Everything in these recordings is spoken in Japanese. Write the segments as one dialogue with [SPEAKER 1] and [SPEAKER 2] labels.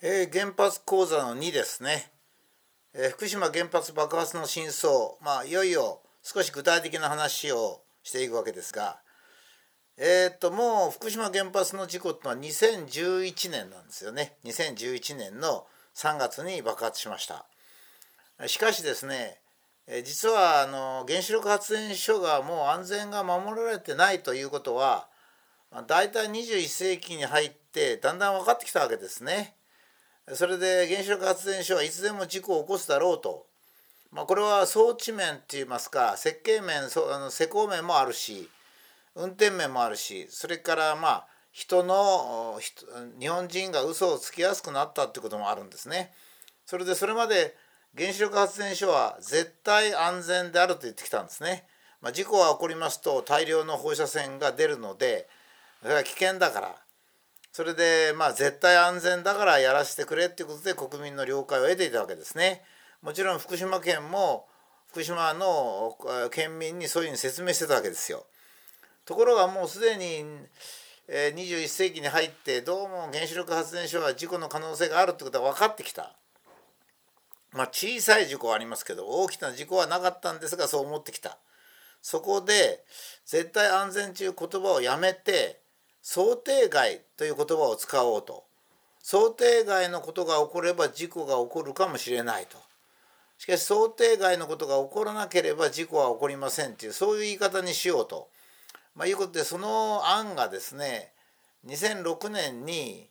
[SPEAKER 1] 原発講座の2ですね。福島原発爆発の真相、いよいよ少し具体的な話をしていくわけですが、もう福島原発の事故ってのは2011年なんですよね。2011年の3月に爆発しました。しかしですね、実は原子力発電所がもう安全が守られてないということは、だいたい21世紀に入ってだんだん分かってきたわけですね。それで原子力発電所はいつでも事故を起こすだろうと、これは装置面といいますか設計面、施工面もあるし、運転面もあるし、それから日本人が嘘をつきやすくなったってこともあるんですね。それまで原子力発電所は絶対安全であると言ってきたんですね。事故が起こりますと大量の放射線が出るので、それは危険だから、それで絶対安全だからやらせてくれっていうことで国民の了解を得ていたわけですね。もちろん福島県も福島の県民にそういうふうに説明してたわけですよ。ところがもうすでに21世紀に入ってどうも原子力発電所は事故の可能性があるってことは分かってきた。小さい事故はありますけど大きな事故はなかったんですが、そう思ってきた。そこで絶対安全という言葉をやめて想定外という言葉を使おうと。想定外のことが起これば事故が起こるかもしれないと。しかし想定外のことが起こらなければ事故は起こりませんという、そういう言い方にしようと、いうことで、その案がですね2006年に、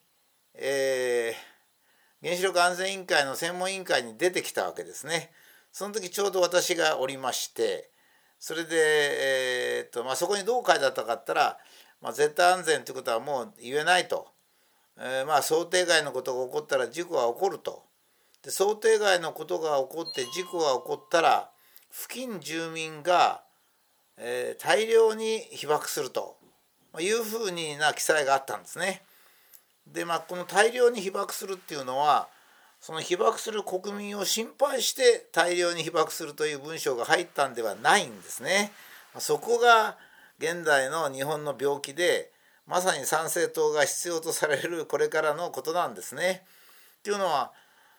[SPEAKER 1] 原子力安全委員会の専門委員会に出てきたわけですね。その時ちょうど私がおりまして、それで、そこにどう書いてあったかったら、絶対安全ということはもう言えないと、想定外のことが起こったら事故が起こると。で想定外のことが起こって事故が起こったら付近住民が、大量に被爆するというふうな記載があったんですね。でこの大量に被爆するっていうのは、その被爆する国民を心配して大量に被爆するという文章が入ったんではないんですね。そこが現代の日本の病気で、まさに参政党が必要とされるこれからのことなんですね。というのは、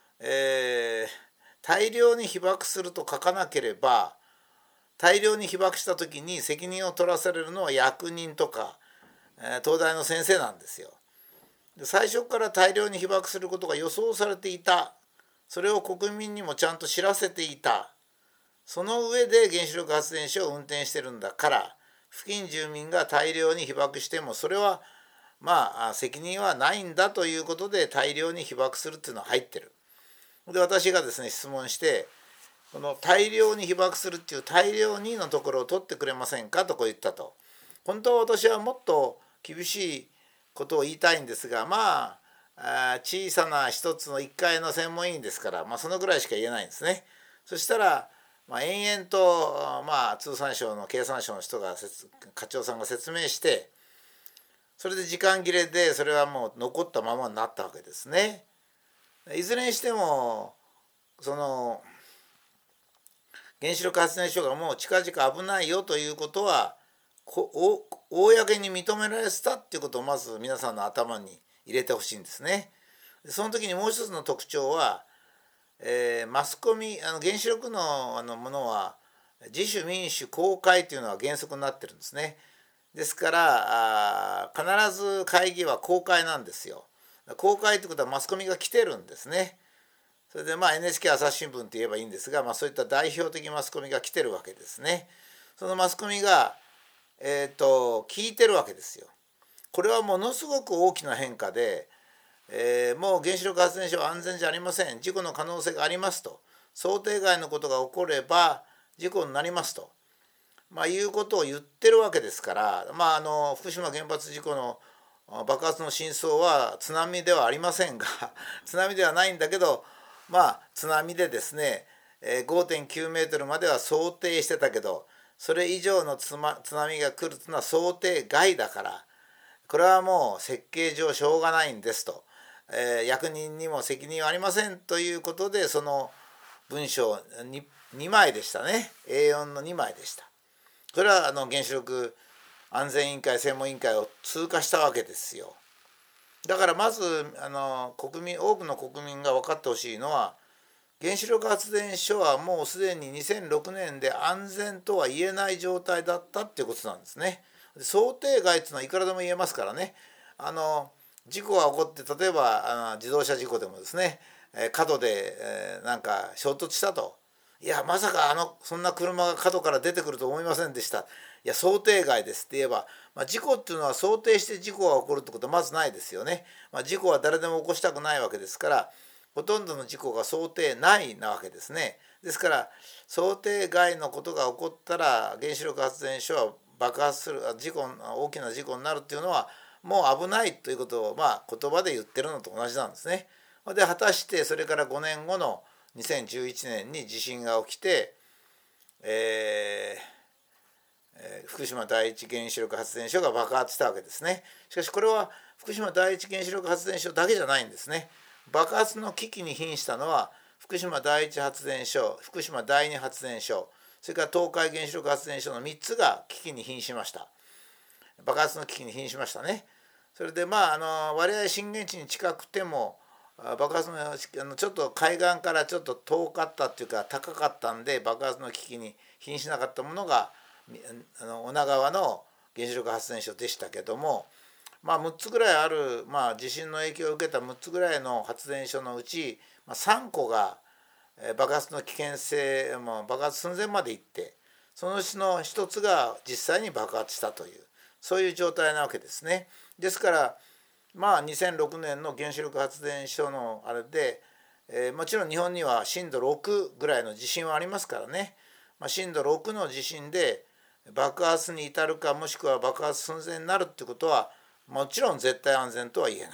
[SPEAKER 1] 大量に被爆すると書かなければ、大量に被爆した時に責任を取らされるのは役人とか、東大の先生なんですよ。最初から大量に被爆することが予想されていた。それを国民にもちゃんと知らせていた。その上で原子力発電所を運転してるんだから、付近住民が大量に被爆してもそれは責任はないんだということで、大量に被爆するっていうのは入ってる。で私がですね質問して、この大量に被爆するっていう大量にのところを取ってくれませんかとこう言ったと。本当は私はもっと厳しいことを言いたいんですが、小さな一つの1階の専門委員ですから、そのぐらいしか言えないんですね。そしたら、延々と、通産省の経産省の人が課長さんが説明して、それで時間切れでそれはもう残ったままになったわけですね。いずれにしてもその原子力発電所がもう近々危ないよということは公に認められてたっていうことをまず皆さんの頭に入れてほしいんですね。その時にもう一つの特徴は、マスコミ原子力のものは自主民主公開というのは原則になってるんですね。ですから必ず会議は公開なんですよ。公開ということはマスコミが来てるんですね。それでNHK 朝日新聞と言えばいいんですが、そういった代表的マスコミが来てるわけですね。そのマスコミが聞いてるわけですよ。これはものすごく大きな変化で、もう原子力発電所は安全じゃありません、事故の可能性がありますと、想定外のことが起これば事故になりますと、いうことを言ってるわけですから、福島原発事故の爆発の真相は津波ではありませんが津波ではないんだけど、津波でですね 5.9 メートルまでは想定してたけど、それ以上の津波が来るというのは想定外だから、これはもう設計上しょうがないんですと、役人にも責任はありませんということで、その文章 2枚でしたね。 A4 の2枚でした。それは原子力安全委員会専門委員会を通過したわけですよ。 だからまず多くの国民が分かってほしいのは、原子力発電所はもうすでに2006年で安全とは言えない状態だったっていうことなんですね。想定外っていうのはいくらでも言えますからね。事故が起こって、例えば自動車事故でもですね、角で、なんか衝突したと。いやまさかそんな車が角から出てくると思いませんでした。いや想定外ですって言えば、事故っていうのは想定して事故が起こるってことはまずないですよね。事故は誰でも起こしたくないわけですから、ほとんどの事故が想定内なわけですね。ですから想定外のことが起こったら原子力発電所は爆発する大きな事故になるっていうのはもう危ないということを言葉で言ってるのと同じなんですね。で果たしてそれから5年後の2011年に地震が起きて、福島第一原子力発電所が爆発したわけですね。しかしこれは福島第一原子力発電所だけじゃないんですね。爆発の危機に瀕したのは福島第一発電所、福島第二発電所、それから東海原子力発電所の3つが危機に瀕しました。爆発の危機に瀕しましたね。それで割合震源地に近くても爆発のちょっと海岸からちょっと遠かったっていうか高かったんで爆発の危機に瀕しなかったものが女川の原子力発電所でしたけども、6つぐらいある、地震の影響を受けた6つぐらいの発電所のうち、3個が爆発の危険性爆発寸前まで行って、そのうちの1つが実際に爆発したという、そういう状態なわけですね。ですから2006年の原子力発電所のあれで、もちろん日本には震度6ぐらいの地震はありますからね、震度6の地震で爆発に至るかもしくは爆発寸前になるってことはもちろん絶対安全とは言えない。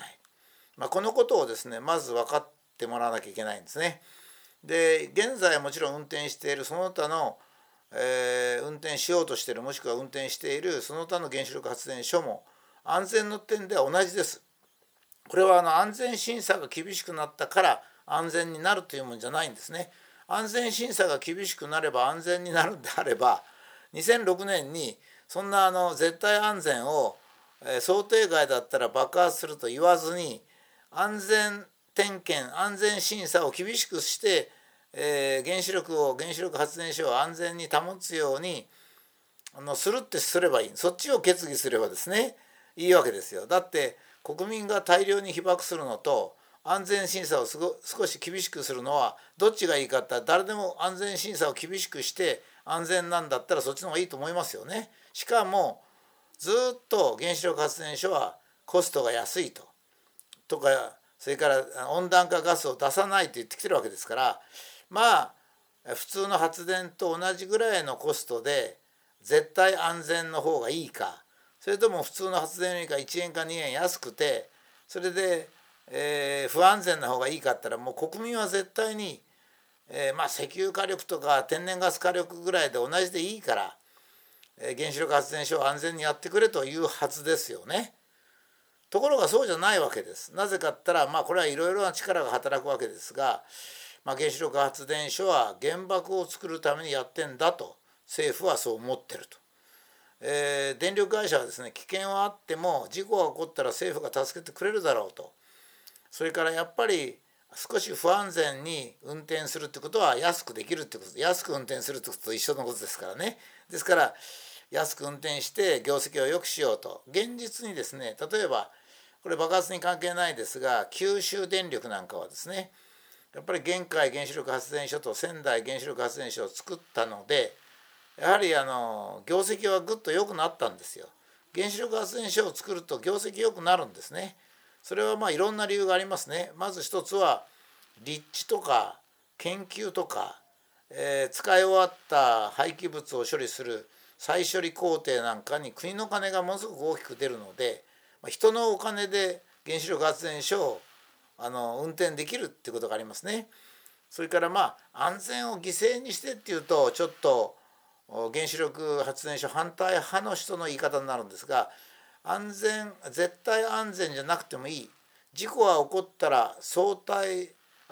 [SPEAKER 1] このことをですねまず分かってもらわなきゃいけないんですね。で現在もちろん運転しているその他の、運転しようとしているもしくは運転しているその他の原子力発電所も安全の点では同じです。これは安全審査が厳しくなったから安全になるというものじゃないんですね。安全審査が厳しくなれば安全になるんであれば2006年にそんな絶対安全を想定外だったら爆発すると言わずに安全点検安全審査を厳しくして原子力発電所を安全に保つようにするってすればいい。そっちを決議すればですねいいわけですよ。だって国民が大量に被爆するのと安全審査を少し厳しくするのはどっちがいいかって言ったら誰でも安全審査を厳しくして安全なんだったらそっちの方がいいと思いますよね。しかもずっと原子力発電所はコストが安いとかそれから温暖化ガスを出さないと言ってきてるわけですから、普通の発電と同じぐらいのコストで絶対安全の方がいいか、それとも普通の発電よりか1円か2円安くてそれで、不安全な方がいいかって言ったらもう国民は絶対に、石油火力とか天然ガス火力ぐらいで同じでいいから、原子力発電所を安全にやってくれというはずですよね。ところがそうじゃないわけです。なぜかって言ったらこれはいろいろな力が働くわけですが、原子力発電所は原爆を作るためにやってんだと政府はそう思ってると。電力会社はですね危険はあっても事故が起こったら政府が助けてくれるだろうと。それからやっぱり少し不安全に運転するってことは安くできるってことで、安く運転するってことと一緒のことですからね。ですから安く運転して業績を良くしようと現実にですね、例えばこれ爆発に関係ないですが九州電力なんかはですねやっぱり玄海原子力発電所と仙台原子力発電所を作ったのでやはり業績はぐっと良くなったんですよ。原子力発電所を作ると業績良くなるんですね。それはいろんな理由がありますね。まず一つは立地とか研究とか、使い終わった廃棄物を処理する再処理工程なんかに国の金がものすごく大きく出るので、人のお金で原子力発電所を運転できるっていうことがありますね。それから安全を犠牲にしてっていうとちょっと原子力発電所反対派の人の言い方になるんですが、絶対安全じゃなくてもいい。事故が起こったら想定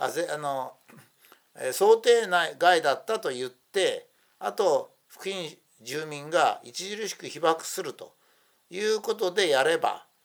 [SPEAKER 1] 外だったと言ってあと付近住民が著しく被爆するということでやれば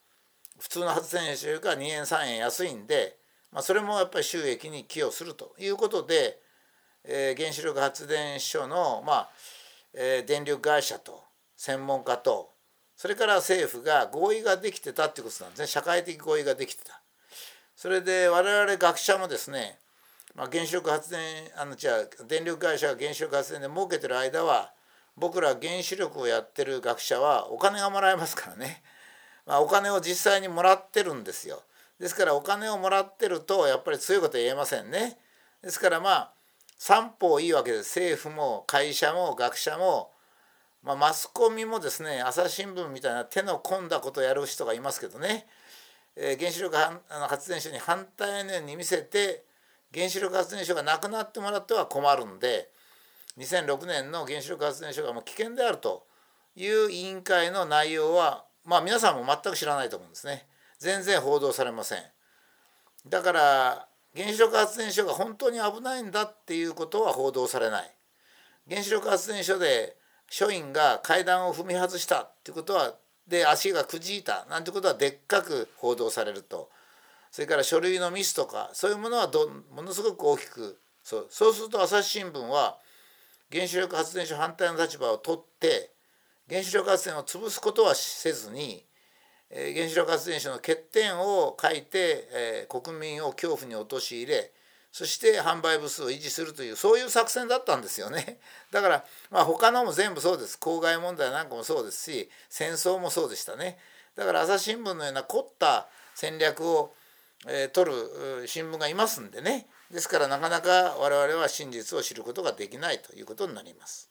[SPEAKER 1] 普通の発電所よりか2円3円安いんで、それもやっぱり収益に寄与するということで、原子力発電所の、電力会社と専門家とそれから政府が合意ができてたっていうことなんですね。社会的合意ができてた。それで我々学者もですね、原子力発電電力会社が原子力発電で儲けてる間は、僕ら原子力をやってる学者はお金がもらえますからね、お金を実際にもらってるんですよ。ですからお金をもらってるとやっぱり強いことは言えませんね。ですから三方いいわけです。政府も会社も学者も、マスコミもですね、朝日新聞みたいな手の込んだことをやる人がいますけどね、原子力発電所に反対のように見せて原子力発電所がなくなってもらっては困るんで、2006年の原子力発電所がもう危険であるという委員会の内容は、皆さんも全く知らないと思うんですね。全然報道されません。だから原子力発電所が本当に危ないんだっていうことは報道されない。原子力発電所で所員が階段を踏み外したっていうことは、で足がくじいたなんてことはでっかく報道されると、それから書類のミスとかそういうものはものすごく大きく、そうすると朝日新聞は原子力発電所反対の立場を取って原子力発電を潰すことはせずに、原子力発電所の欠点を書いて、国民を恐怖に陥れ、そして販売部数を維持するという、そういう作戦だったんですよね。だから他のも全部そうです。公害問題なんかもそうですし、戦争もそうでしたね。だから朝日新聞のような凝った戦略を、取る新聞がいますんでね。ですからなかなか我々は真実を知ることができないということになります。